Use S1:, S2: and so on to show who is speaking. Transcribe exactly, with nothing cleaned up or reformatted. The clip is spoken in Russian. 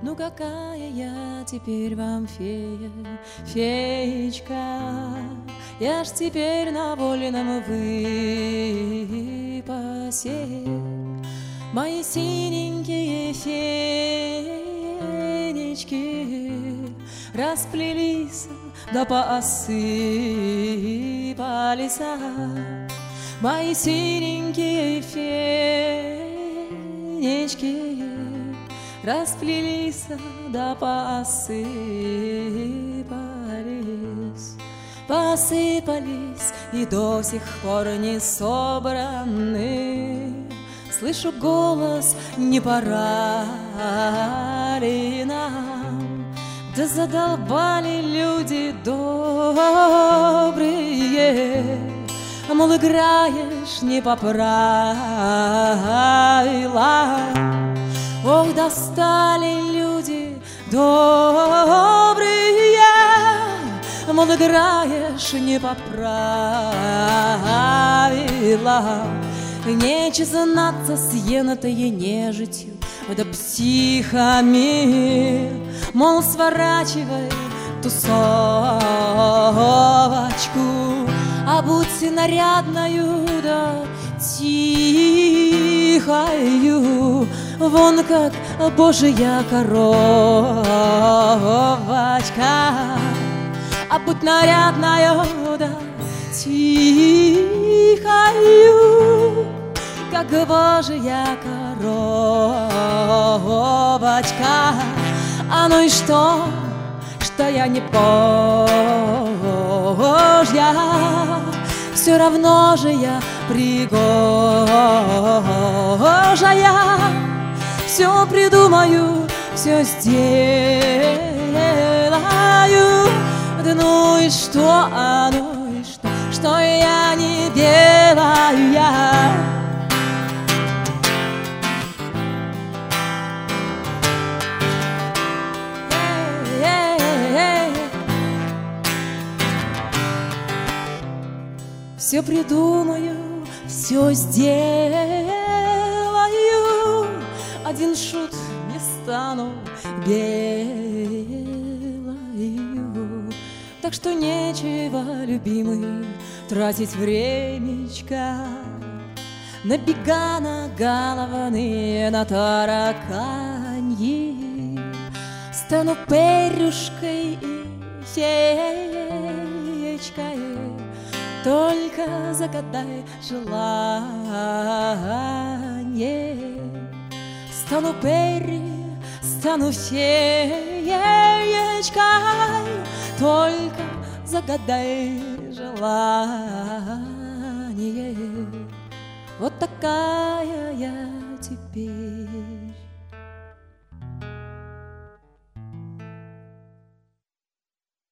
S1: Ну какая я теперь вам фея, феечка, я ж теперь на вольном выпасе. Мои синенькие фенечки расплелись да посыпались. Мои синенькие фенечки расплелись да посыпались. Посыпались и до сих пор не собраны. Слышу голос, не пора ли нам? Да задолбали люди добрые, мол, играешь не по правилам. Ох, достали люди добрые, мол, играешь не по правилам. Нече знаться с енотой нежитью да психами, мол, сворачивай тусовочку, а будь нарядною да тихою, вон как божья коровочка. А будь нарядною да тихою, как божья коровочка. А ну и что, что я не божья, все равно же я пригожая. Все придумаю, все сделаю. Да ну и что, а ну и что, что я не делаю я. Все придумаю, все сделаю. Один шут не стану белою. Так что нечего, любимый, тратить времечко на бега, на головы, на тараканьи. Стану перюшкой и феечкой, только загадай желание. Стану перри, стану феечкой, только загадай желание. Вот такая я